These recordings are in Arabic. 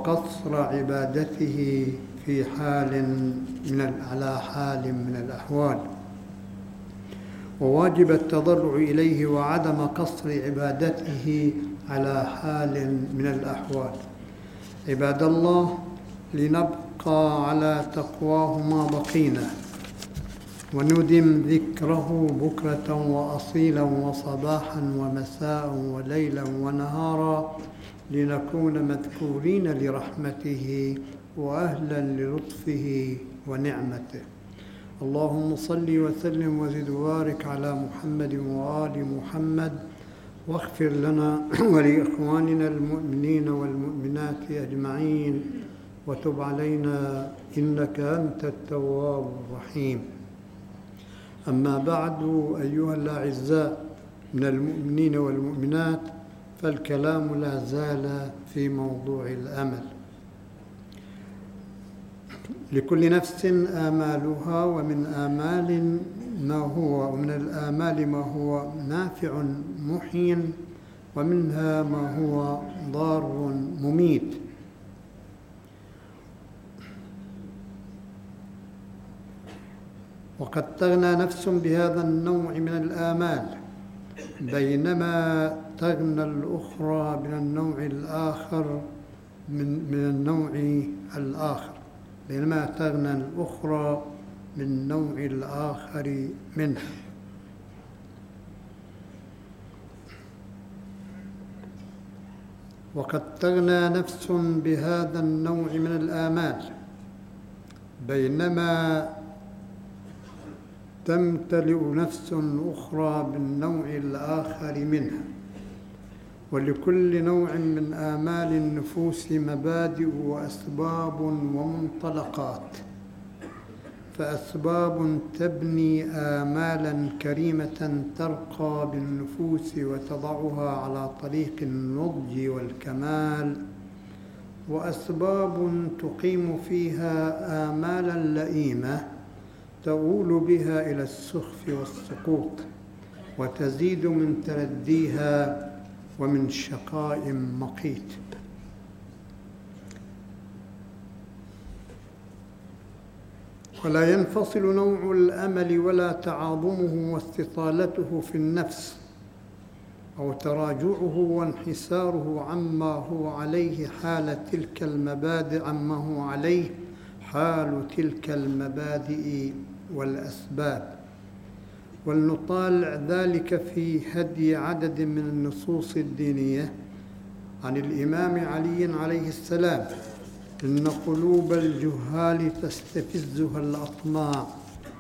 وقصر عبادته على حال من الأحوال، وواجب التضرع إليه وعدم قصر عبادته على حال من الأحوال. عباد الله، لنبقى على تقواه ما بقينا، وندم ذكره بكرة وأصيلا وصباحا ومساء وليلا ونهارا، لنكون مذكورين لرحمته وأهلا للطفه ونعمته. اللهم صل وسلم وزد وبارك على محمد وآل محمد، واغفر لنا ولإخواننا المؤمنين والمؤمنات أجمعين، وتب علينا إنك أنت التواب الرحيم. أما بعد، أيها الأعزاء من المؤمنين والمؤمنات، فالكلام لا زال في موضوع الأمل. لكل نفس آمالها، ومن الآمال ما هو نافع محي، ومنها ما هو ضار مميت. وقد تغنى نفس بهذا النوع من الآمال، بينما تغنى الأخرى من النوع الآخر بينما تغنى الأخرى من النوع الآخر منها. وقد تغنى نفس بهذا النوع من الآمال، بينما تمتلئ نفس أخرى بالنوع الآخر منها. ولكل نوع من آمال النفوس مبادئ وأسباب ومنطلقات، فأسباب تبني آمالا كريمة ترقى بالنفوس وتضعها على طريق النضج والكمال، وأسباب تقيم فيها آمالا لئيمة تؤول بها إلى السخف والسقوط، وتزيد من ترديها ومن شقاء مقيت. ولا ينفصل نوع الأمل ولا تعاظمه واستطالته في النفس أو تراجعه وانحساره عما هو عليه حال تلك المبادئ والأسباب. ولنطالع ذلك في هدي عدد من النصوص الدينية عن الإمام علي عليه السلام: إن قلوب الجهال تستفزها الأطماع،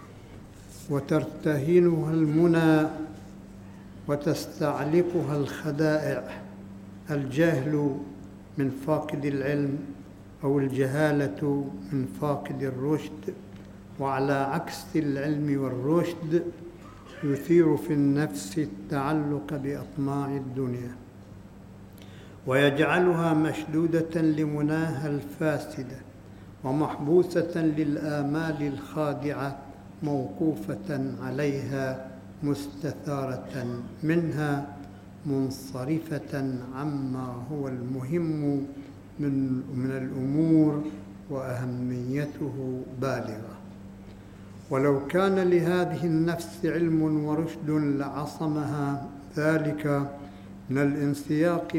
وترتهنها المنى، وتستعلقها الخدائع. الجهل من فاقد العلم، أو الجهالة من فاقد الرشد، وعلى عكس العلم والرشد يثير في النفس التعلق بأطماع الدنيا، ويجعلها مشدودة لمناها الفاسدة، ومحبوسة للآمال الخادعة، موقوفة عليها، مستثارة منها، منصرفة عما هو المهم من الأمور، وأهميته بالغة. ولو كان لهذه النفس علم ورشد لعصمها ذلك من الانسياق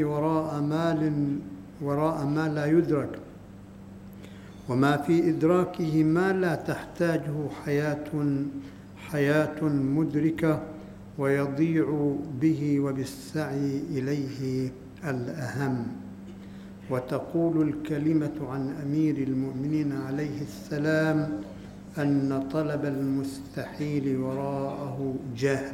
وراء ما لا يدرك، وما في إدراكه ما لا تحتاجه حياة مدركة، ويضيع به وبالسعي إليه الأهم. وتقول الكلمة عن أمير المؤمنين عليه السلام أن طلب المستحيل وراءه جهل،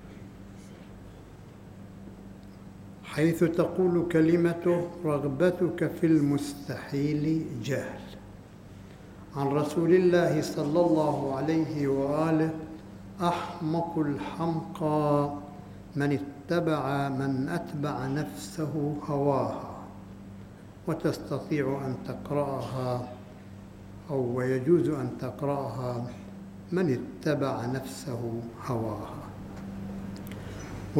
حيث تقول كلمته: رغبتك في المستحيل جهل. عن رسول الله صلى الله عليه وآله: أحمق الحمقى من أتبع نفسه هواها. وتستطيع أن تقرأها ويجوز أن تقرأها: من اتبع نفسه هواها.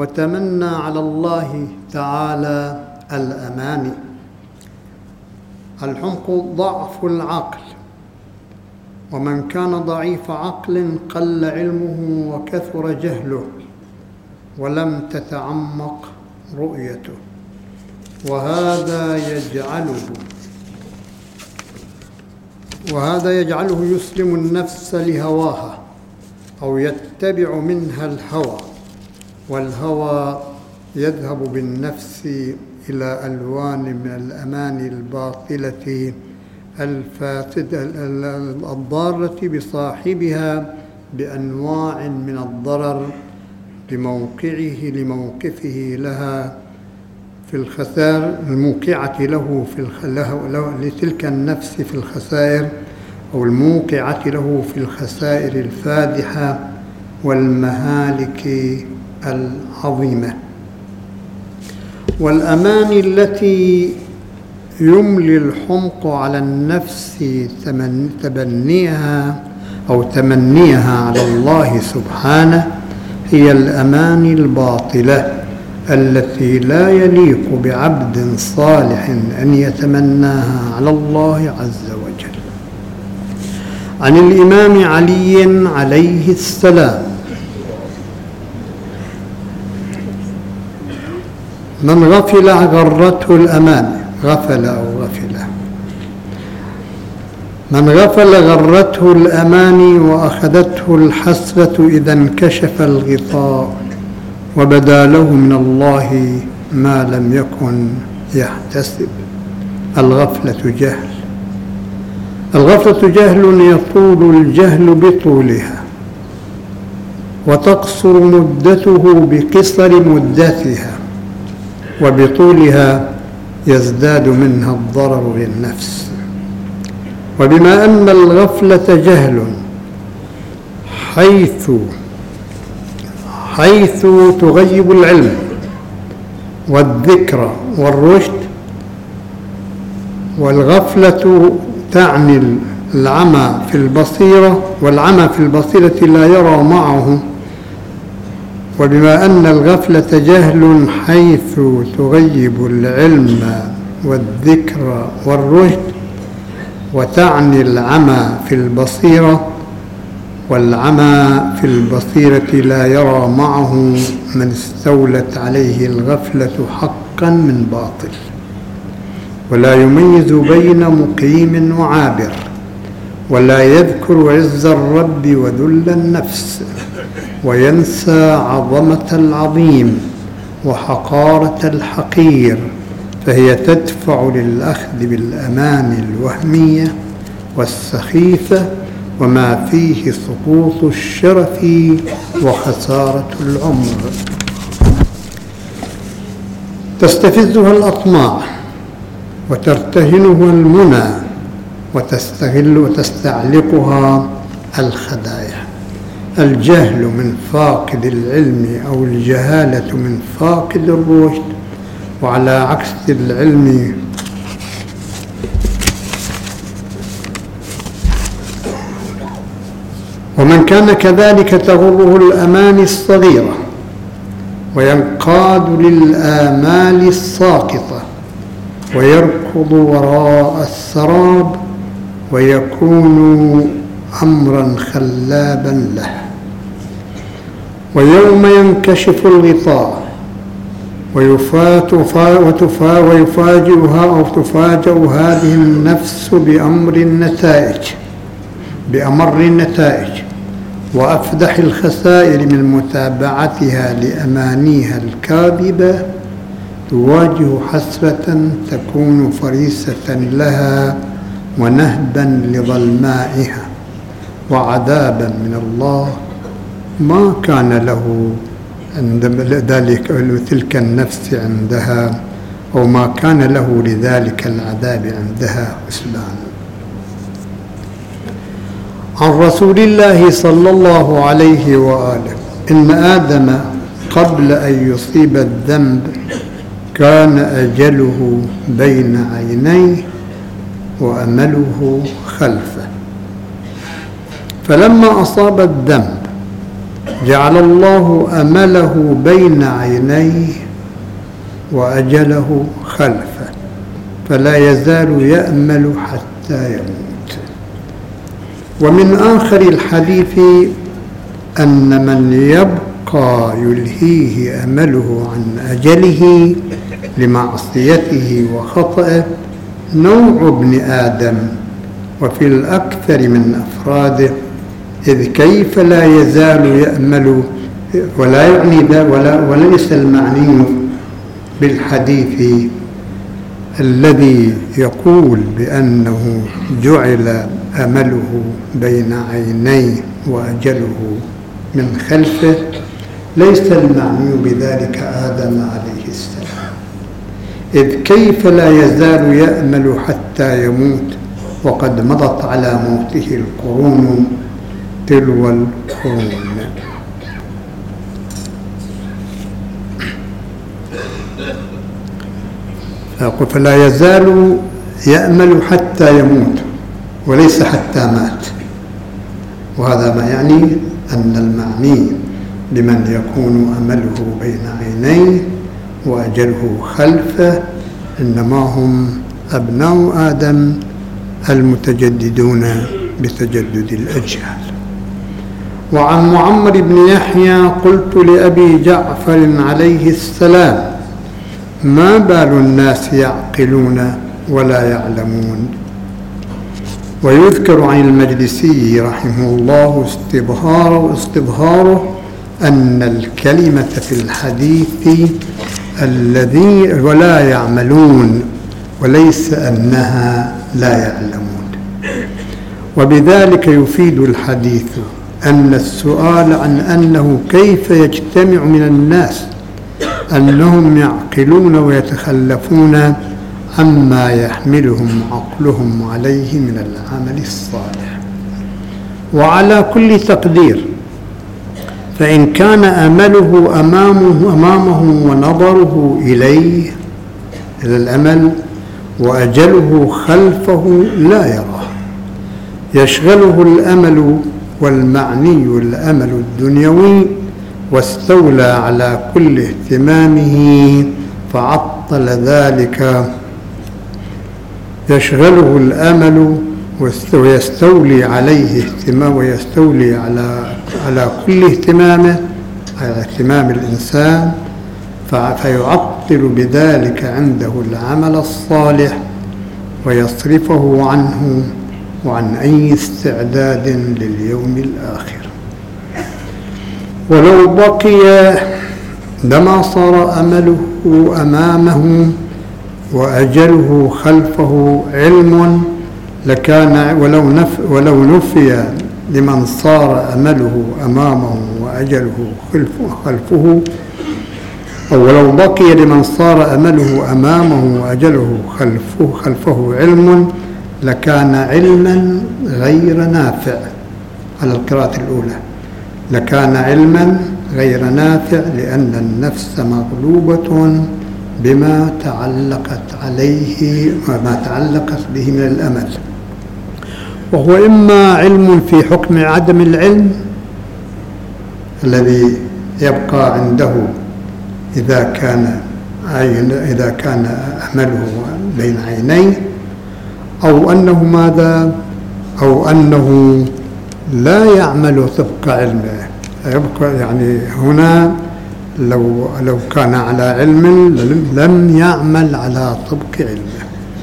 وتمنى على الله تعالى الأماني، الحمق ضعف العقل، ومن كان ضعيف عقل قل علمه وكثر جهله ولم تتعمق رؤيته، وهذا يجعله يسلم النفس لهواها أو يتبع منها الهوى، والهوى يذهب بالنفس إلى ألوان من الأماني الباطلة الفاسدة الضارة بصاحبها بأنواع من الضرر لموقفه لها في الخسائر الموقعة لتلك النفس في الخسائر، أو الموقعة له في الخسائر الفادحة والمهالك العظيمة. والأماني التي يملي الحمق على النفس تمنيها على الله سبحانه هي الأماني الباطلة التي لا يليق بعبد صالح أن يتمناها على الله عز وجل. عن الإمام علي عليه السلام: من غفل غرته الأماني، من غفل غرته الأماني وأخذته الحسرة إذا انكشف الغطاء وبدا له من الله ما لم يكن يحتسب. الغفلة جهل يطول الجهل بطولها، وتقصر مدته بقصر مدتها، وبطولها يزداد منها الضرر للنفس. وبما أن الغفلة جهل حيث تغيب العلم والذكر والرشد، والغفلة تعني العمى في البصيرة، والعمى في البصيرة لا يرى معه. وبما أن الغفلة جهل حيث تغيب العلم والذكر والرشد، وتعني العمى في البصيرة، والعمى في البصيرة لا يرى معه من استولت عليه الغفلة حقا من باطل، ولا يميز بين مقيم وعابر، ولا يذكر عز الرب وذل النفس، وينسى عظمة العظيم وحقارة الحقير، فهي تدفع للأخذ بالأمان الوهمية والسخيفة، وما فيه سقوط الشرف وخسارة العمر. تستفزها الأطماع وترتهنها المنى، وتستعلقها الخدايا. الجهل من فاقد العلم، أو الجهالة من فاقد الرشد، وعلى عكس العلم ومن كان كذلك تغره الأماني الصغيرة وينقاد للآمال الساقطة ويركض وراء السراب، ويكون أمرا خلابا له. ويوم ينكشف الغطاء وتفاجأ هذه النفس بأمر النتائج وأفدح الخسائر من متابعتها لأمانيها الكاذبة، تواجه حسرة تكون فريسة لها ونهبا لظلمائها، وعذابا من الله ما كان له عند تلك النفس عندها، أو ما كان له لذلك العذاب عندها حسبان. عن رسول الله صلى الله عليه وآله: إن آدم قبل أن يصيب الذنب كان أجله بين عينيه وأمله خلفه، فلما أصاب الذنب جعل الله أمله بين عينيه وأجله خلفه، فلا يزال يأمل حتى يموت. ومن آخر الحديث أن من يبقى يلهيه أمله عن أجله لمعصيته وخطئه نوع ابن آدم وفي الأكثر من أفراده، إذ كيف لا يزال يأمل ولا يعني وليس المعني بالحديث الذي يقول بأنه جعل أمله بين عينيه وأجله من خلفه، ليس المعني بذلك آدم عليه السلام، إذ كيف لا يزال يأمل حتى يموت وقد مضت على موته القرون تلو القرون. فلا يزال يأمل حتى يموت وليس حتى مات. وهذا ما يعني أن المعني بمن يكون أمله بين عينيه وأجله خلفه إنما هم أبناء آدم المتجددون بتجدد الأجيال. وعن معمر بن يحيى قلت لأبي جعفر عليه السلام: ما بال الناس يعقلون ولا يعلمون؟ ويذكر عن المجلسي رحمه الله استظهاره أن الكلمة في الحديث الذي ولا يعملون، وليس أنها لا يعلمون. وبذلك يفيد الحديث أن السؤال عن أنه كيف يجتمع من الناس أنهم يعقلون ويتخلفون عما يحملهم عقلهم عليه من العمل الصالح. وعلى كل تقدير فإن كان أمله أمامه ونظره إليه إلى الأمل وأجله خلفه لا يراه، يشغله الأمل والمعني الأمل الدنيوي، واستولى على كل اهتمامه فعطل ذلك. يشغله الأمل ويستولي عليه اهتمام ويستولي على كل اهتمامه، على اهتمام الإنسان، فيعطل بذلك عنده العمل الصالح ويصرفه عنه وعن أي استعداد لليوم الآخر. ولو بقي لما صار أمله أمامه وأجله خلفه علم لكان ولو نفي لمن صار أمله أمامه وأجله خلفه، أو ولو بقي لمن صار أمله أمامه وأجله خلفه علم لكان علما غير نافع. على القراءة الأولى لكان علما غير نافع، لأن النفس مغلوبة بما تعلقت عليه وما تعلقت به من الأمل، وهو إما علم في حكم عدم العلم الذي يبقى عنده إذا كان أمله بين عينيه، أو أنه ماذا؟ أو أنه لا يعمل طبق علمه، يبقى يعني هنا لو كان على علم لم يعمل على طبق علمه.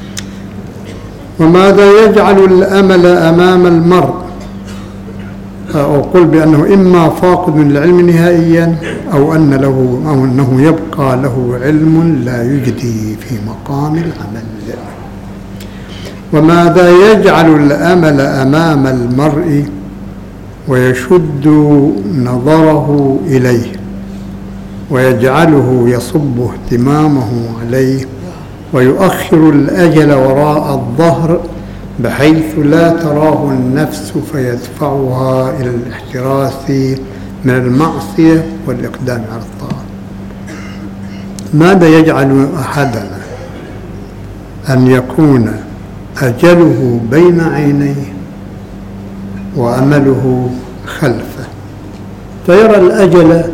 وماذا يجعل الأمل أمام المرء؟ أو قل بأنه إما فاقد من العلم نهائيا أو أنه يبقى له علم لا يجدي في مقام العمل. وماذا يجعل الأمل أمام المرء ويشد نظره إليه ويجعله يصب اهتمامه عليه ويؤخر الأجل وراء الظهر بحيث لا تراه النفس فيدفعها إلى الاحتراس من المعصية والإقدام على الطاعة؟ ماذا يجعل أحدنا أن يكون أجله بين عينيه وأمله خلفه، فيرى الأجل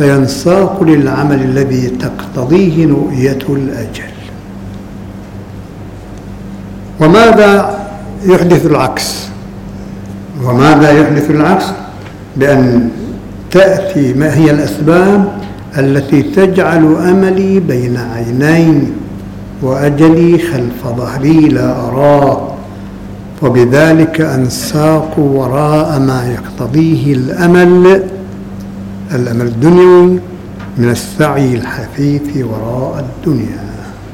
فينساق للعمل الذي تقتضيه رؤية الأجل؟ وماذا يحدث العكس؟ وماذا يحدث العكس؟ بأن تأتي ما هي الأسباب التي تجعل أملي بين عينين وأجلي خلف ظهري لا أراه، وبذلك أنساق وراء ما يقتضيه الأمل الدنيوي من السعي الحثيث وراء الدنيا.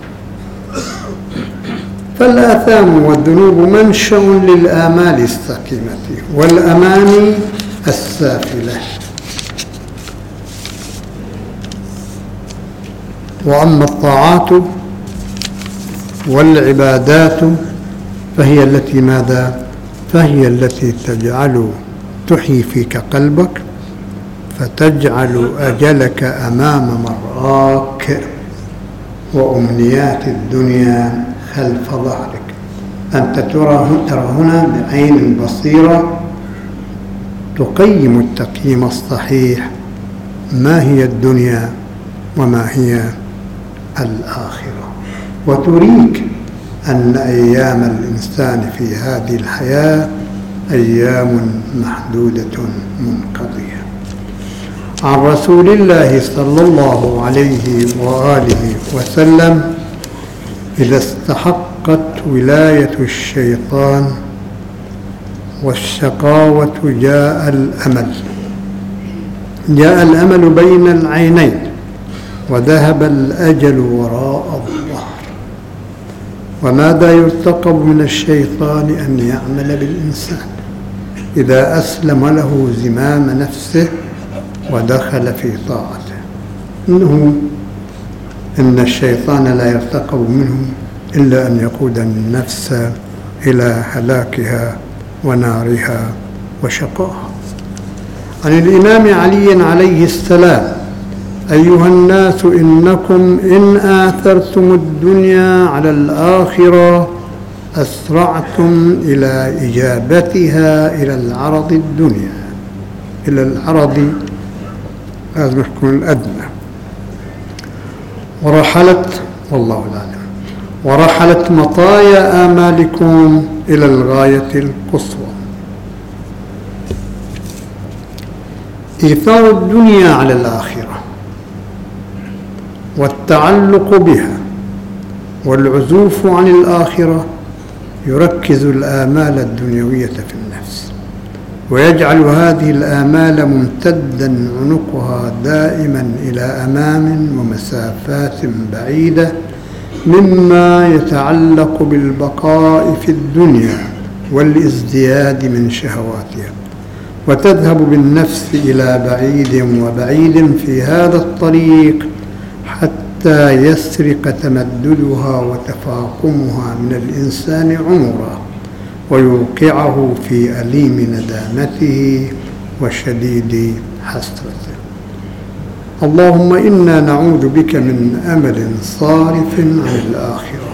فالآثام والذنوب منشأ للآمال السقيمة والأماني السافلة. وأما الطاعات والعبادات فهي التي ماذا؟ فهي التي تحيي فيك قلبك، فتجعل أجلك أمام مرآك وأمنيات الدنيا خلف ظهرك. أنت ترى هنا بعين بصيرة تقيم التقييم الصحيح ما هي الدنيا وما هي الآخرة، وتريك أن أيام الإنسان في هذه الحياة أيام محدودة منقضية. عن رسول الله صلى الله عليه وآله وسلم: إذا استحقت ولاية الشيطان والشقاوة جاء الأمل بين العينين، وذهب الأجل وراء الظهر. وماذا يرتقب من الشيطان؟ أن يعمل بالإنسان إذا أسلم له زمام نفسه ودخل في طاعته. إن الشيطان لا يرتقب منه إلا أن يقود النفس إلى هلاكها ونارها وشقاها. عن الإمام علي عليه السلام: أيها الناس، إنكم إن آثرتم الدنيا على الآخرة أسرعتم إلى إجابتها إلى العرض الدنيا، إلى العرض لازم يكون الأدنى. ورحلت مطايا آمالكم إلى الغاية القصوى. إيثار الدنيا على الآخرة والتعلق بها والعزوف عن الآخرة يركز الآمال الدنيوية في النفس، ويجعل هذه الآمال ممتدا عنقها دائما إلى أمام ومسافات بعيدة مما يتعلق بالبقاء في الدنيا والازدياد من شهواتها، وتذهب بالنفس إلى بعيد وبعيد في هذا الطريق حتى يسرق تمددها وتفاقمها من الإنسان عمرا، ويوقعه في أليم ندامته وشديد حسرته. اللهم إنا نعوذ بك من أمل صارف عن الآخرة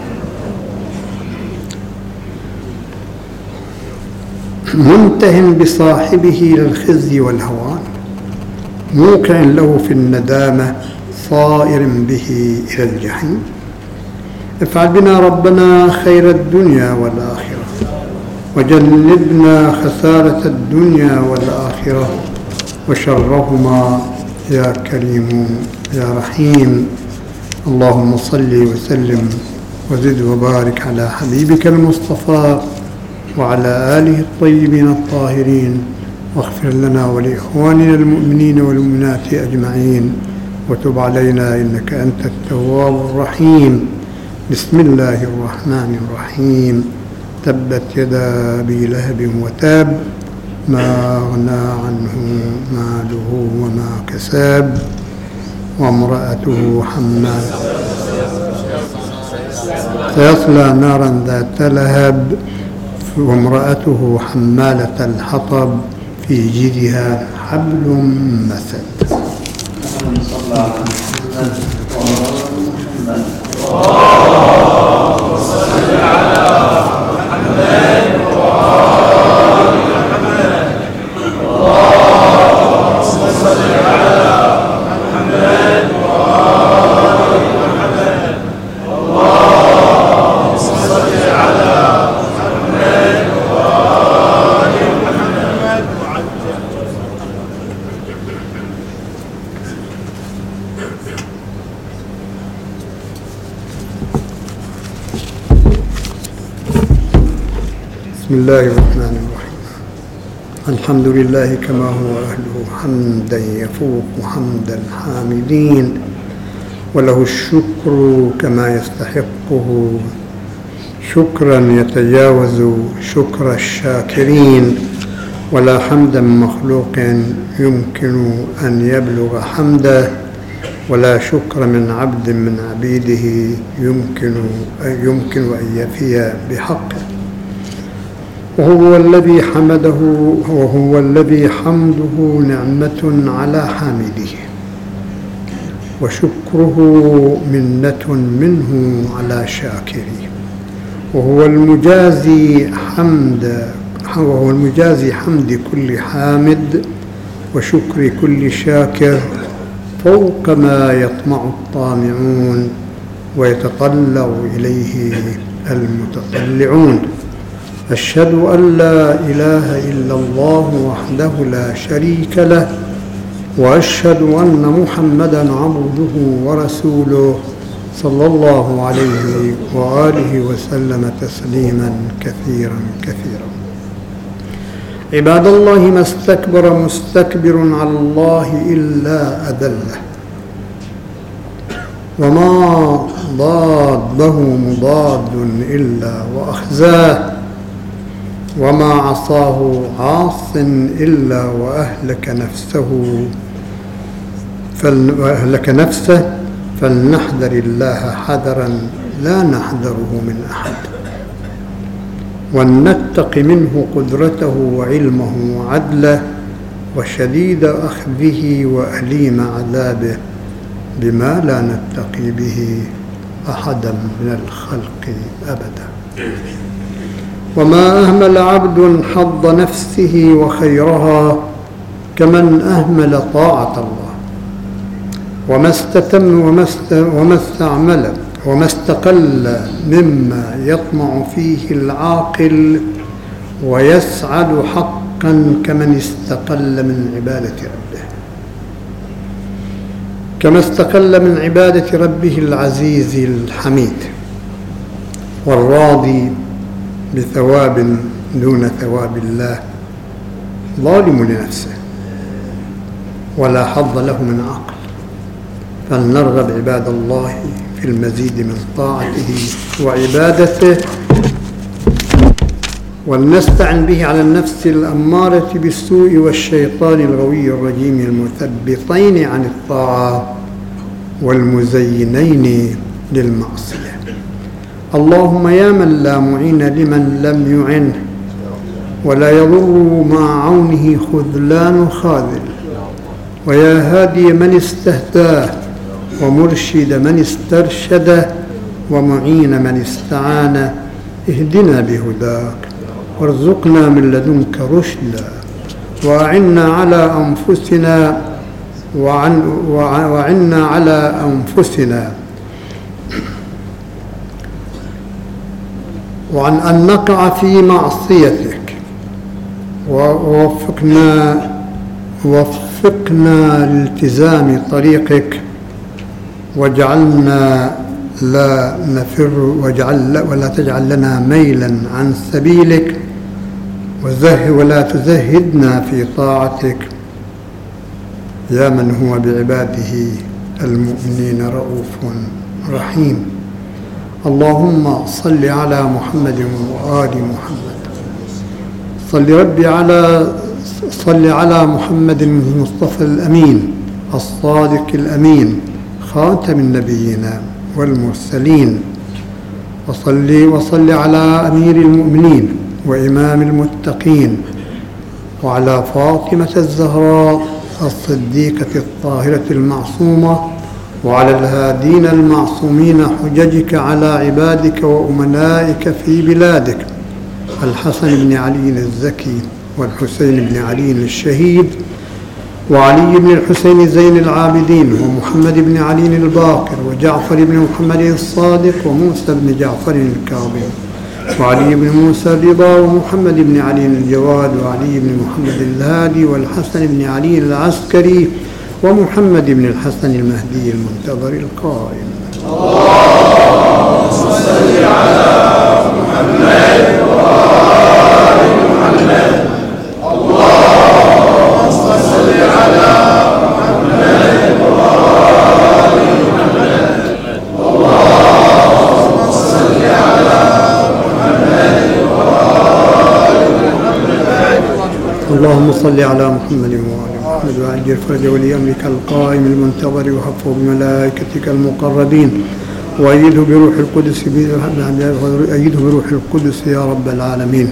منته بصاحبه إلى الخزي والهوان، موقع له في الندامة صائر به إلى الجحيم. افعل بنا ربنا خير الدنيا والآخرة، وجنبنا خسارة الدنيا والآخرة وشرهما يا كريم يا رحيم. اللهم صل وسلم وزد وبارك على حبيبك المصطفى وعلى آله الطيبين الطاهرين، واغفر لنا ولإخواننا المؤمنين والمؤمنات أجمعين، وتب علينا إنك أنت التواب الرحيم. بسم الله الرحمن الرحيم. تبت يدا أبي لهب وتاب، ما أغنى عنه ماله وما كسب، وامرأته حمالة سيصلى نارا ذات لهب، وامرأته حمالة الحطب في جيدها حبل مسد. اللهم صل على بسم الله الرحمن الرحيم. الحمد لله كما هو أهله حمدا يفوق حمد الحامدين، وله الشكر كما يستحقه شكرا يتجاوز شكر الشاكرين، ولا حمدا مخلوق يمكن أن يبلغ حمده، ولا شكر من عبد من عبيده يمكن أن يفي بحقه. وهو الذي حمده نعمة على حامده، وشكره منة منه على شاكره. وهو المجازي حمد كل حامد وشكر كل شاكر فوق ما يطمع الطامعون ويتطلع إليه المتطلعون. أشهد أن لا إله إلا الله وحده لا شريك له، وأشهد أن محمدًا عبده ورسوله صلى الله عليه وآله وسلم تسليمًا كثيرًا كثيرًا. عباد الله، ما استكبر مستكبر على الله إلا أذله، وما ضاده مضاد إلا وأخزاه، وما عصاه عاص إلا وأهلك نفسه فلنحذر الله حذرا لا نحذره من أحد، ولنتق منه قدرته وعلمه وعدله وشديد أخذه وأليم عذابه بما لا نتقي به أحدا من الخلق أبدا. وما أهمل عبد حظ نفسه وخيرها كمن أهمل طاعة الله، وما استقل مما يطمع فيه العاقل ويسعد حقا كمن استقل من عبادة ربه، كما استقل من عبادة ربه العزيز الحميد والراضي بثواب دون ثواب الله، ظالم لنفسه ولا حظ له من عقل. فلنرغب عباد الله في المزيد من طاعته وعبادته، ولنستعن به على النفس الأمارة بالسوء والشيطان الغوي الرجيم المثبطين عن الطاعة والمزينين للمعصية. اللهم يا من لا معين لمن لم يعنه، ولا يضر مع عونه خذلان خاذل، ويا هادي من استهداه، ومرشد من استرشده، ومعين من استعانه، اهدنا بهداك وارزقنا من لدنك رشدا، وأعنا على أنفسنا وعنا على أنفسنا وعن أن نقع في معصيتك، ووفقنا لالتزام طريقك، واجعلنا لا نفر ولا تجعل لنا ميلا عن سبيلك، ولا تزهدنا في طاعتك، يا من هو بعباده المؤمنين رؤوف رحيم. اللهم صل على محمد وآل محمد. صل على محمد المصطفى الأمين الصادق الأمين خاتم النبيين والمرسلين، وصل على أمير المؤمنين وإمام المتقين، وعلى فاطمة الزهراء الصديقة الطاهرة المعصومة، وعلى الهادين المعصومين حججك على عبادك وأمنائك في بلادك، الحسن بن علي الزكي، والحسين بن علي الشهيد، وعلي بن الحسين زين العابدين، ومحمد بن علي الباقر، وجعفر بن محمد الصادق، وموسى بن جعفر الكاظم، وعلي بن موسى الرضا، ومحمد بن علي الجواد، وعلي بن محمد الهادي، والحسن بن علي العسكري، ومحمد بن الحسن المهدي المنتظر القائم. اللهم صل على محمد اللهم صل على محمد وآل محمد وعجل فرج ولي أمرك القائم المنتظر وحفظه بملائكتك المقربين وأيده بروح القدس يا رب العالمين.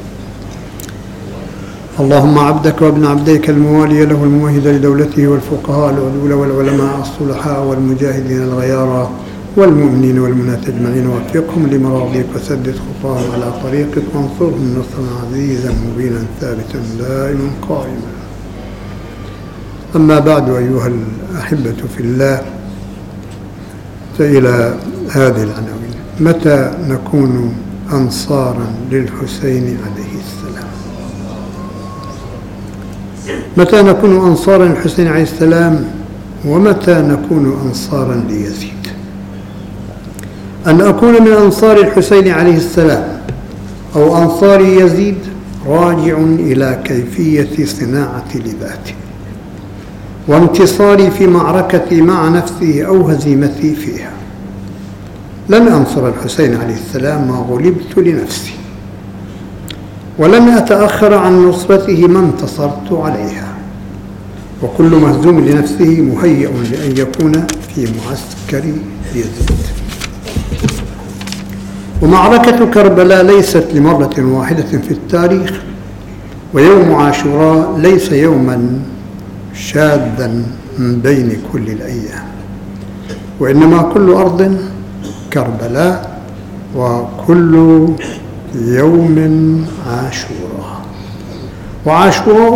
اللهم عبدك وابن عبدك الموالي له الممهد لدولته والفقهاء العدول والعلماء الصلحاء والمجاهدين الغيارى والمؤمنين والمؤمنات أجمعين وفقهم لمراضيك وسدد خطاهم على طريقك وانصرهم نصرا عزيزا مبينا ثابتا دائما قائما. أما بعد أيها الأحبة في الله، فإلى هذه العناوين: متى نكون أنصارا للحسين عليه السلام؟ متى نكون أنصارا للحسين عليه السلام، ومتى نكون أنصارا ليزيد؟ أن أكون من أنصار الحسين عليه السلام أو أنصار يزيد راجع إلى كيفية صناعة لذاته وانتصاري في معركتي مع نفسي أو هزيمتي فيها. لن أنصر الحسين عليه السلام ما غلبت لنفسي، ولن أتأخر عن نصرته ما انتصرت عليها، وكل مهزوم لنفسه مهيئ لأن يكون في معسكر يزيد. ومعركة كربلاء ليست لمرة واحدة في التاريخ، ويوم عاشوراء ليس يوما شاذا من بين كل الأيام، وإنما كل أرض كربلاء وكل يوم عاشوراء. وعاشوراء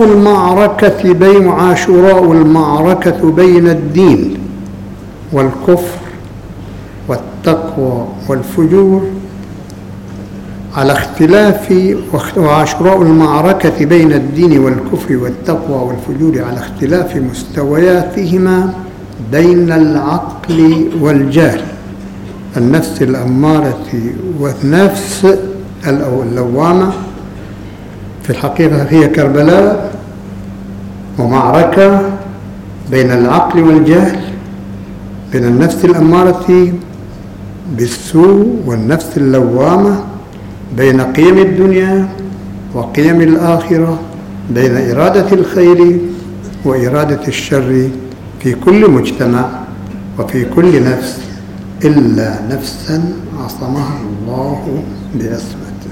المعركة بين الدين والكفر والتقوى والفجور على اختلاف، وعاشوراء المعركة بين الدين والكفر والتقوى والفجور على اختلاف مستوياتهما بين العقل والجهل، النفس الأمارة والنفس اللوامة. في الحقيقة هي كربلاء ومعركة بين العقل والجهل، بين النفس الأمارة بالسوء والنفس اللوامة، بين قيم الدنيا وقيم الآخرة، بين إرادة الخير وإرادة الشر في كل مجتمع وفي كل نفس، إلا نفسا عصمها الله بعصمته.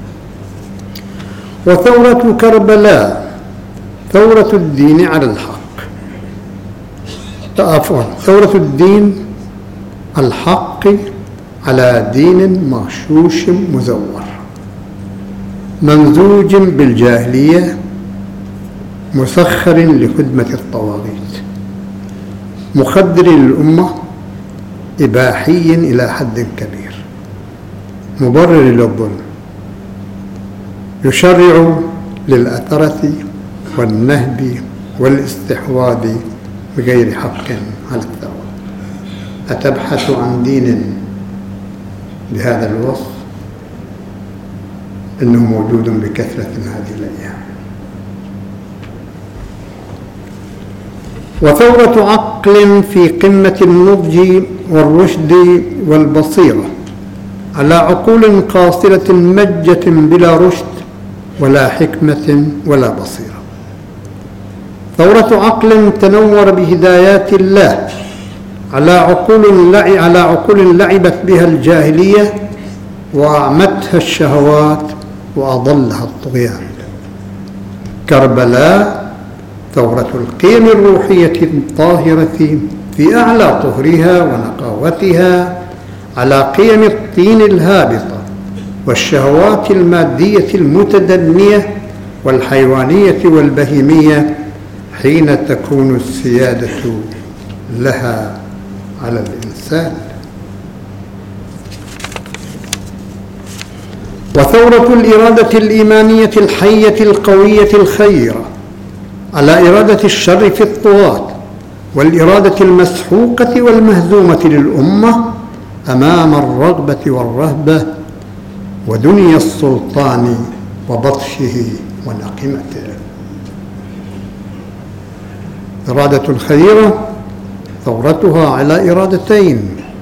وثورة كربلاء ثورة الدين على الحق، ثورة الدين الحق على دين مغشوش مزور ممزوج بالجاهلية مسخر لخدمة الطواغيت مخدر للأمة إباحي إلى حد كبير مبرر للظلم يشرع للأثرة والنهب والاستحواذ بغير حق على الثروة. أتبحث عن دين بهذا الوصف؟ إنه موجود بكثرة هذه الأيام. وثورة عقل في قمة النضج والرشد والبصيرة على عقول قاصرة مجة بلا رشد ولا حكمة ولا بصيرة. ثورة عقل تنور بهدايات الله على عقول لعبت بها الجاهلية وأعمتها الشهوات وأضلها الطغيان. كربلاء ثورة القيم الروحية الطاهرة في أعلى طهرها ونقاوتها على قيم الطين الهابطة والشهوات المادية المتدنية والحيوانية والبهيمية حين تكون السيادة لها على الإنسان. وثورة الإرادة الإيمانية الحية القوية الخيرة على إرادة الشر في الطغاة والإرادة المسحوقة والمهزومة للأمة أمام الرغبة والرهبة ودنيا السلطان وبطشه ونقمته. إرادة الخيرة ثورتها على إرادتين: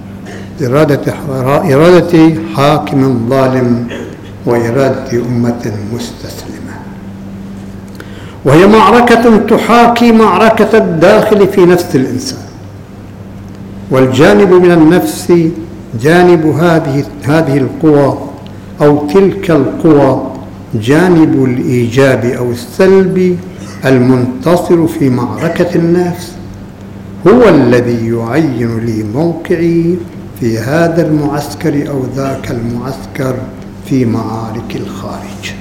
إرادة حاكم ظالم وإرادة أمة مستسلمة. وهي معركة تحاكي معركة الداخل في نفس الإنسان، والجانب من النفس جانب هذه القوى أو تلك القوى جانب الإيجاب أو السلب المنتصر في معركة النفس، هو الذي يعين لي موقعي في هذا المعسكر أو ذاك المعسكر في معارك الخارج.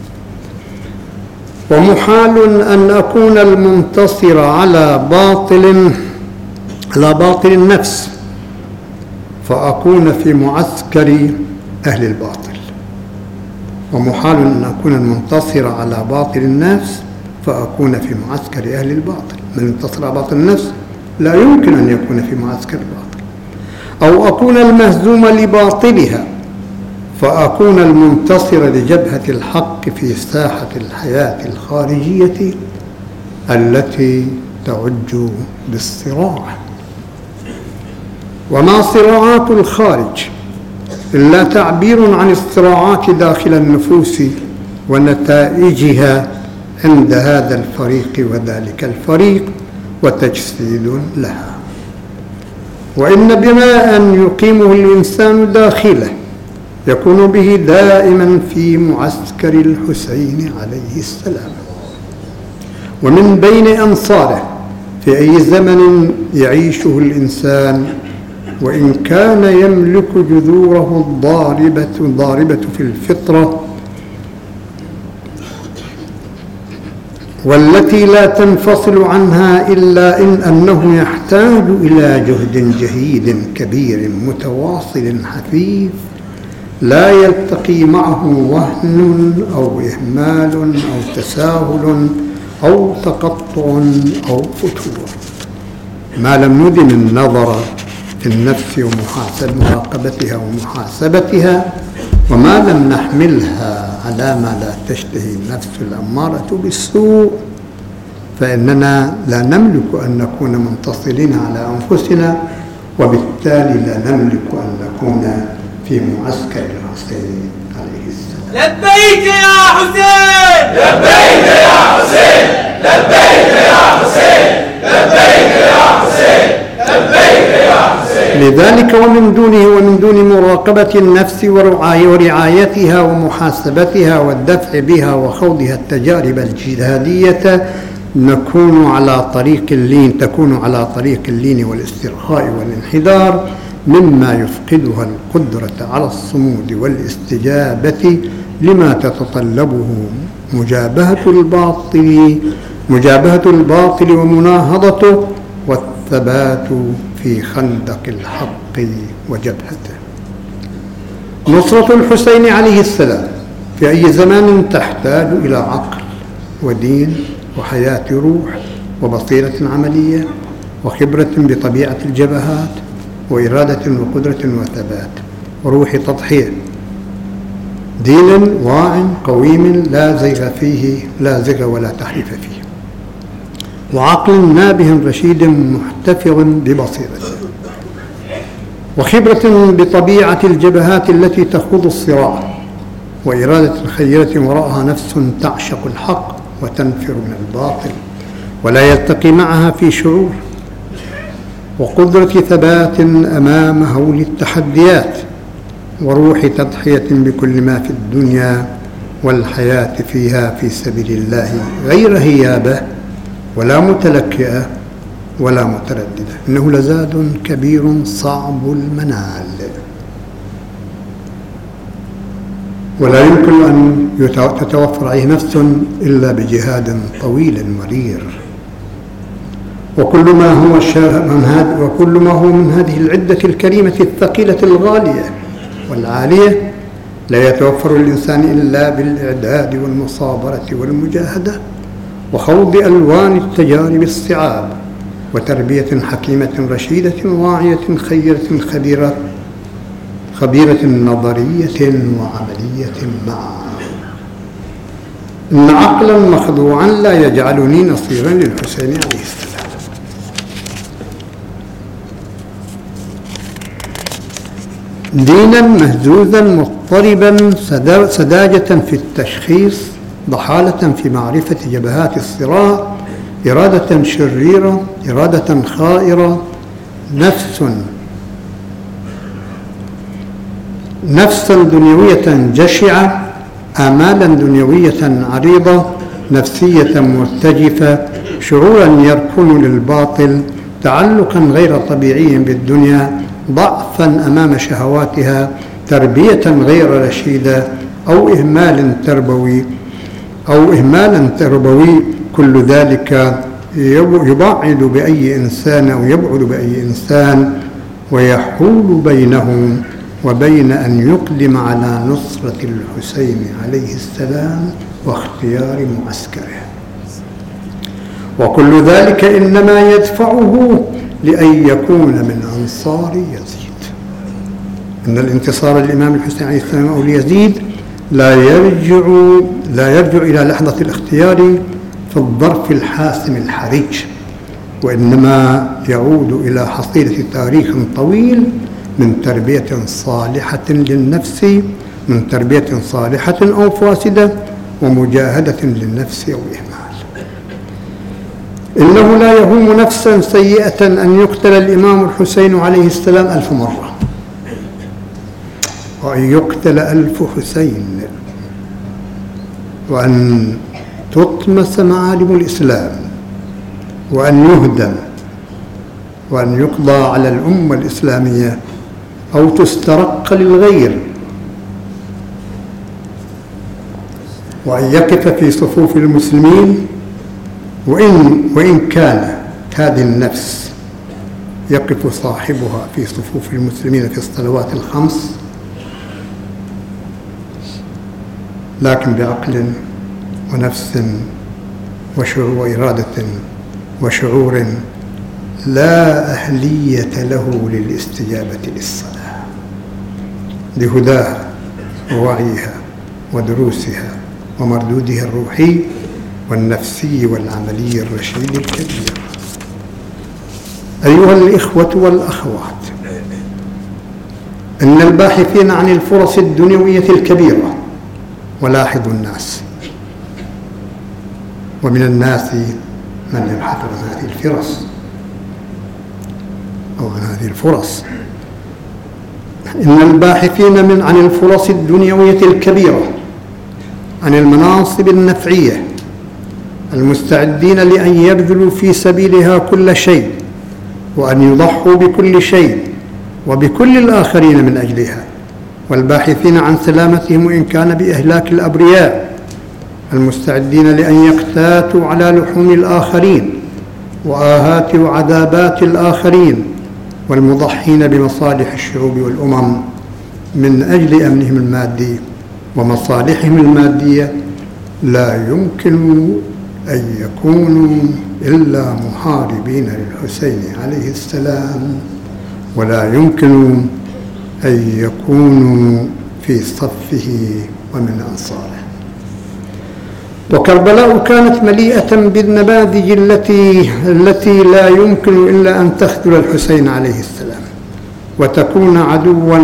ومحال أن أكون المنتصر على باطل النفس فأكون في معسكر أهل الباطل، ومحال أن أكون المنتصر على باطل النفس فأكون في معسكر أهل الباطل. من ينتصر على باطل النفس لا يمكن أن يكون في معسكر الباطل، أو أكون المهزوم لباطلها فأكون المنتصر لجبهة الحق في ساحة الحياة الخارجية التي تعج بالصراع. وما صراعات الخارج إلا تعبير عن الصراعات داخل النفوس ونتائجها عند هذا الفريق وذلك الفريق، وتجسيد لها. وإن بناء يقيمه الإنسان داخله يكون به دائما في معسكر الحسين عليه السلام، ومن بين أنصاره في أي زمن يعيشه الإنسان، وإن كان يملك جذوره الضاربة في الفطرة والتي لا تنفصل عنها إلا أنه يحتاج إلى جهد جهيد كبير متواصل حثيث لا يلتقي معه وهن أو إهمال أو تساهل أو تقطع أو فتور، ما لم ندم النظر في النفس ومراقبتها ومحاسبتها، وما لم نحملها على ما لا تشتهي النفس الأمارة بالسوء، فإننا لا نملك أن نكون منتصرين على أنفسنا، وبالتالي لا نملك أن نكون في معسكر الحسين عليه السلام. لبيك يا حسين، لبيك يا حسين، لبيك يا حسين، لبيك يا حسين، لبيك يا حسين. لذلك ومن دون مراقبة النفس ورعايتها ومحاسبتها والدفع بها وخوضها التجارب الجهادية تكون على طريق اللين والاسترخاء والانحدار، مما يفقدها القدرة على الصمود والاستجابة لما تتطلبه مجابهة الباطل ومناهضته، والثبات في خندق الحق وجبهته. نصرة الحسين عليه السلام في أي زمان تحتاج إلى عقل ودين وحياة روح وبصيرة عملية وخبرة بطبيعة الجبهات وإرادة وقدرة وثبات وروح تضحية، دين واع قويم لا زيغ ولا تحريف فيه، وعقل نابه رشيد محتفظ ببصيرته، وخبرة بطبيعة الجبهات التي تخوض الصراع، وإرادة خيرة وراءها نفس تعشق الحق وتنفر من الباطل ولا يلتقي معها في شعور، وقدرة ثبات أمام هول التحديات، وروح تضحية بكل ما في الدنيا والحياة فيها في سبيل الله غير هيابة ولا متلكئة ولا مترددة. إنه لزاد كبير صعب المنال، ولا يمكن أن تتوفر عليه نفس إلا بجهاد طويل مرير، وكل ما هو من هذه العدة الكريمة الثقيلة الغالية والعالية لا يتوفر للإنسان إلا بالإعداد والمصابرة والمجاهدة وخوض ألوان التجارب الصعاب وتربية حكيمة رشيدة واعية خيرة خبيرة نظرية وعملية معا. إن عقلا مخضوعا لا يجعلني نصيرا للحسين عليه السلام. دينا مهزوزا مضطربا سذاجة في التشخيص ضحالة في معرفة جبهات الصراع، إرادة شريرة، إرادة خائرة، نفسا دنيوية جشعة، آمالا دنيوية عريضة، نفسية مرتجفة، شعورا يركن للباطل، تعلقا غير طبيعي بالدنيا، ضعفا أمام شهواتها، تربية غير رشيدة، أو إهمالا تربوي. كل ذلك يبعد بأي إنسان أو يبعد بأي إنسان، ويحول بينه وبين أن يقدم على نصرة الحسين عليه السلام واختيار معسكره. وكل ذلك إنما يدفعه لأن يكون من أنصار يزيد. إن الانتصار للإمام الحسين عليه السلام أو ليزيد لا يرجع إلى لحظة الاختيار في الظرف الحاسم الحرج، وإنما يعود إلى حصيلة تاريخ طويل من تربية صالحة للنفس، من تربية صالحة أو فاسدة، ومجاهدة للنفس أو إهمال. إنه لا يهوم نفسا سيئة أن يقتل الإمام الحسين عليه السلام 1000 مرة، وأن يقتل 1000 حسين، وأن تطمس معالم الإسلام، وأن يهدم، وأن يقضى على الأمة الإسلامية أو تسترق للغير، وأن يقف في صفوف المسلمين، وإن كان هذه النفس يقف صاحبها في صفوف المسلمين في الصلوات ال5، لكن بعقل ونفس وإرادة وشعور لا أهلية له للاستجابة للصلاة، لهداها ووعيها ودروسها ومردودها الروحي والنفسي والعملي الرشيد الكبير. أيها الإخوة والأخوات، إن الباحثين عن الفرص الدنيوية الكبيرة، ولاحظوا الناس، ومن الناس من يبحث عن هذه الفرص أو عن هذه الفرص، إن الباحثين عن الفرص الدنيوية الكبيرة، عن المناصب النفعية، المستعدين لأن يبذلوا في سبيلها كل شيء، وأن يضحوا بكل شيء وبكل الآخرين من أجلها، والباحثين عن سلامتهم وإن كان بإهلاك الأبرياء، المستعدين لأن يقتاتوا على لحوم الآخرين وآهات وعذابات الآخرين، والمضحين بمصالح الشعوب والأمم من أجل أمنهم المادي ومصالحهم المادية، لا يمكن أن يكونوا إلا محاربين للحسين عليه السلام، ولا يمكن أن يكونوا في صفه ومن أنصاره. وكربلاء كانت مليئة بالنماذج التي لا يمكن إلا أن تخذل الحسين عليه السلام وتكون عدوا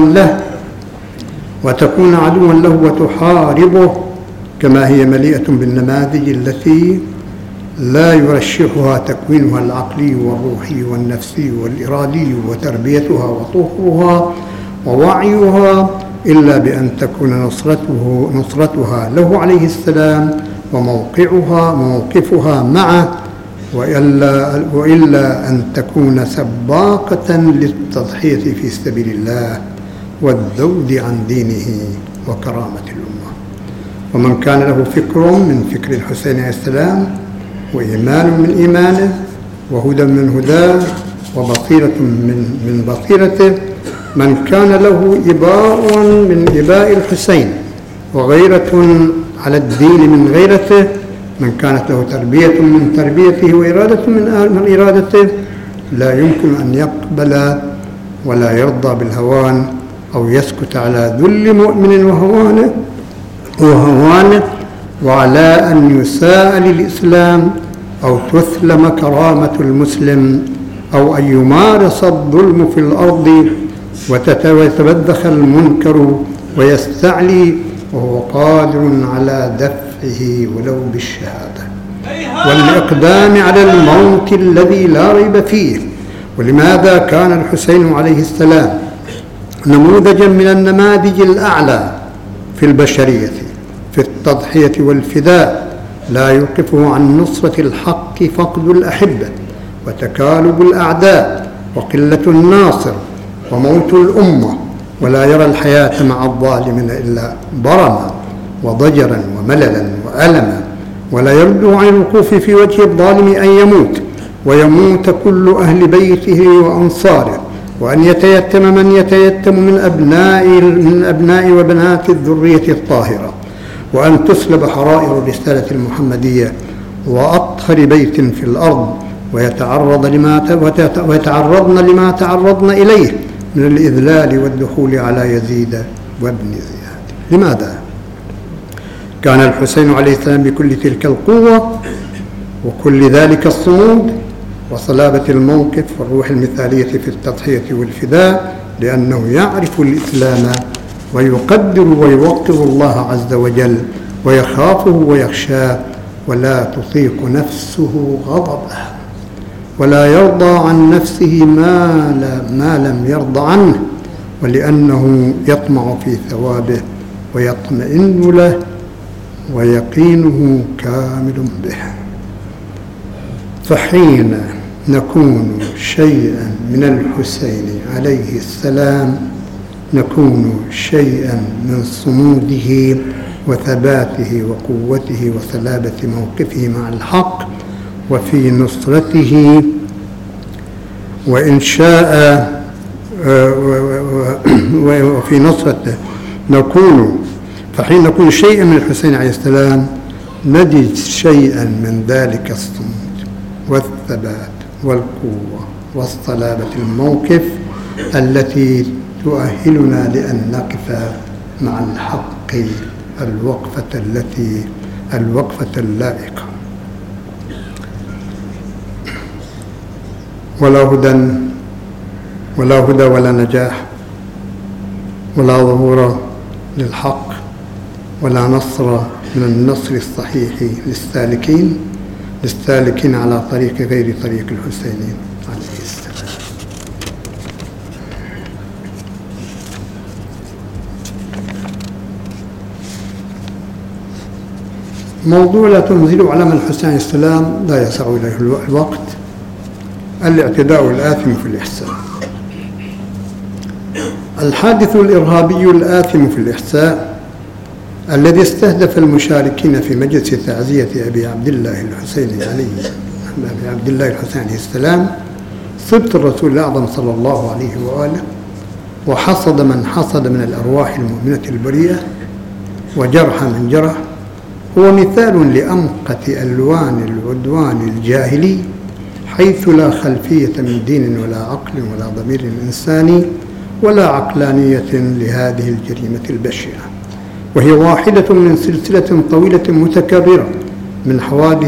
له وتحاربه، كما هي مليئة بالنماذج التي لا يرشحها تكوينها العقلي والروحي والنفسي والإرادي وتربيتها وطهرها ووعيها إلا بأن تكون نصرتها له عليه السلام وموقفها معه، وإلا أن تكون سباقة للتضحية في سبيل الله والذود عن دينه وكرامة الأمة. ومن كان له فكر من فكر الحسين عليه السلام، وإيمان من إيمانه، وهدى من هداه، وبصيرة من بصيرته، من كان له إباء من إباء الحسين، وغيرة على الدين من غيرته، من كانت له تربية من تربيته وإرادة من إرادته، لا يمكن أن يقبل ولا يرضى بالهوان أو يسكت على ذل مؤمن وهوانه، وعلى أن يساء للإسلام أو تثلم كرامة المسلم، أو أن يمارس الظلم في الأرض ويتبذخ المنكر ويستعلي وهو قادر على دفع دفعه ولو بالشهادة، والإقدام على الموت الذي لا ريب فيه. ولماذا كان الحسين عليه السلام نموذجا من النماذج الأعلى في البشرية في التضحية والفداء؟ لا يوقفه عن نصرة الحق فقد الأحبة وتكالب الأعداء وقلة الناصر وموت الأمة، ولا يرى الحياة مع الظالمين إلا برما وضجرا ومللا وألما، ولا يرده عن الوقوف في وجه الظالم أن يموت ويموت كل أهل بيته وأنصاره، وأن يتيتم من يتيتم من أبناء وبنات الذرية الطاهرة، وأن تسلب حرائر الرسالة المحمدية وأطهر بيت في الأرض، ويتعرضن لما تعرضن إليه من الإذلال والدخول على يزيد وابن زياد. لماذا كان الحسين عليه السلام بكل تلك القوة وكل ذلك الصمود وصلابة الموقف والروح المثالية في التضحية والفداء؟ لأنه يعرف الإسلام ويقدر ويوقر الله عز وجل ويخافه ويخشاه، ولا تطيق نفسه غضبه، ولا يرضى عن نفسه ما لم يرضى عنه، ولأنه يطمع في ثوابه ويطمئن له ويقينه كامل به. فحين نكون شيئا من الحسين عليه السلام نكون شيئا من صموده وثباته وقوته وصلابة موقفه مع الحق وفي نصرته، وإن شاء وفي نصرته فحين نكون شيئا من الحسين عليه السلام نجد شيئا من ذلك الصمود والثبات والقوة والصلابة الموقف التي تؤهلنا لأن نقف مع الحق الوقفة اللائقة. ولا هدى ولا نجاح ولا ظهور للحق ولا نصر من النصر الصحيح للسالكين على طريق غير طريق الحسين عليه السلام. موضوع لا تنزل علم الحسين عليه السلام لا يسع إليه الوقت. الاعتداء الآثم في الإحساء. الحادث الإرهابي الآثم في الإحساء الذي استهدف المشاركين في مجلس تعزية أبي عبد الله الحسين عليه السلام صبت الرسول الأعظم صلى الله عليه وآله، وحصد من حصد من الأرواح المؤمنة البريئة، وجرح من جرح، هو مثال لأمقة ألوان العدوان الجاهلي، حيث لا خلفية من دين ولا عقل ولا ضمير إنساني ولا عقلانية لهذه الجريمة البشعة، وهي واحدة من سلسلة طويلة متكررة من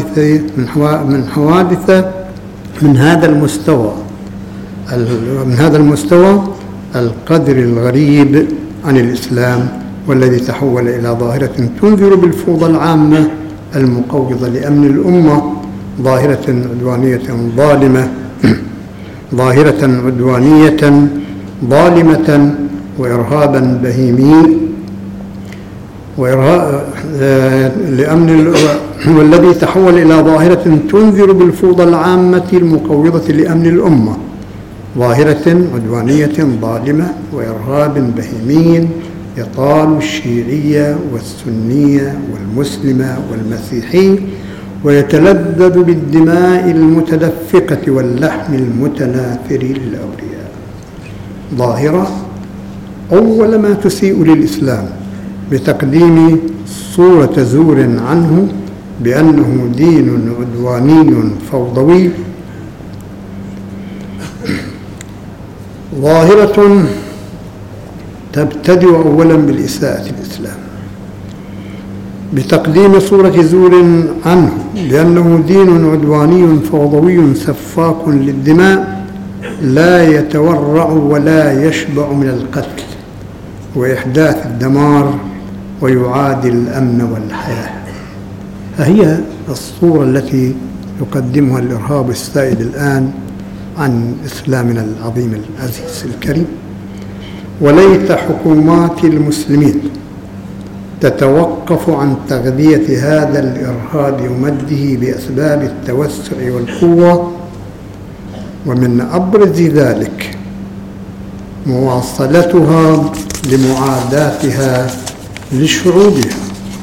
حوادث من هذا المستوى القدر الغريب عن الإسلام، والذي تحول إلى ظاهرة تنذر بالفوضى العامة المقوضة لأمن الأمة، ظاهرة عدوانية ظالمة وإرهابا بهيمي والذي تحول إلى ظاهرة تنذر بالفوضى العامة المقوضة لأمن الأمة، ظاهرة عدوانية ظالمة وإرهاب بهيمي يطال الشيعية والسنية والمسلمة والمسيحي، ويتلذذ بالدماء المتدفقة واللحم المتناثر للأولياء. ظاهرة أول ما تسيء للإسلام بتقديم صورة زور عنه بأنه دين عدواني فوضوي، ظاهرة تبتدئ أولا بالإساءة الإسلام بتقديم صورة زور عنه بأنه دين عدواني فوضوي سفاك للدماء لا يتورع ولا يشبع من القتل وإحداث الدمار ويعادي الأمن والحياة. فهي الصورة التي يقدمها الإرهاب السائد الآن عن إسلامنا العظيم العزيز الكريم. وليت حكومات المسلمين تتوقف عن تغذية هذا الإرهاب ومده بأسباب التوسع والقوة، ومن أبرز ذلك مواصلتها لمعاداتها لشعوبها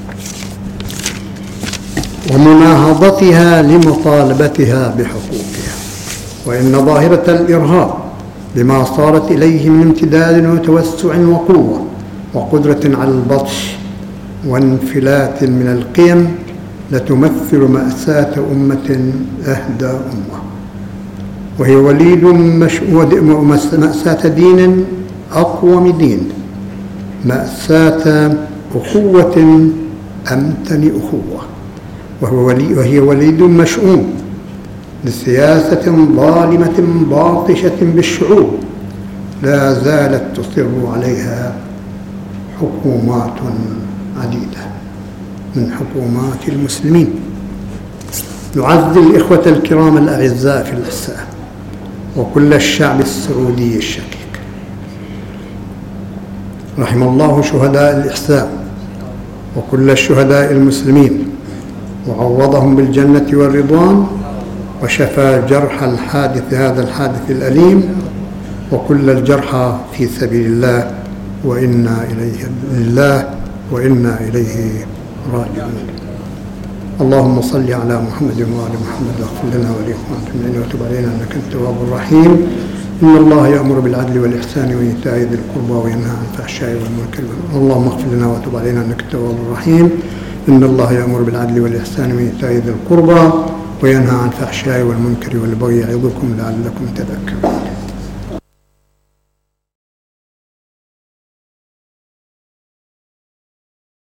ومناهضتها لمطالبتها بحقوقها. وإن ظاهرة الإرهاب بما صارت إليه من امتداد وتوسع وقوة وقدرة على البطش وانفلات من القيم لتمثل مأساة أمة أهدى أمة، وهي وليد مأساة دين أقوم دين، مأساة أخوة أمتن أخوة، وهي وليد مشؤوم لسياسة ظالمة باطشة بالشعوب لا زالت تصر عليها حكومات عديدة من حكومات المسلمين. نعزي الإخوة الكرام الأعزاء في الإسلام وكل الشعب السعودي الشقيق، رحم الله شهداء الإسلام وكل الشهداء المسلمين وعوضهم بالجنة والرضوان، وشفى جرح هذا الحادث الأليم وكل الجرحى في سبيل الله، وإنا إليه راجعون. اللهم صل على محمد وآل محمد واغفر لنا ولإخواننا وتب علينا إنك أنت التواب الرحيم. إن الله يأمر بالعدل والإحسان وإيتاء ذي القربى وينهى عن الفحشاء والمنكر. اللهم اغفر لنا وتب علينا إنك التواب الرحيم. إن الله يأمر بالعدل والإحسان وإيتاء ذي القربى وينهى عن الفحشاء والمنكر والبغي يعظكم لعلكم تذكرون.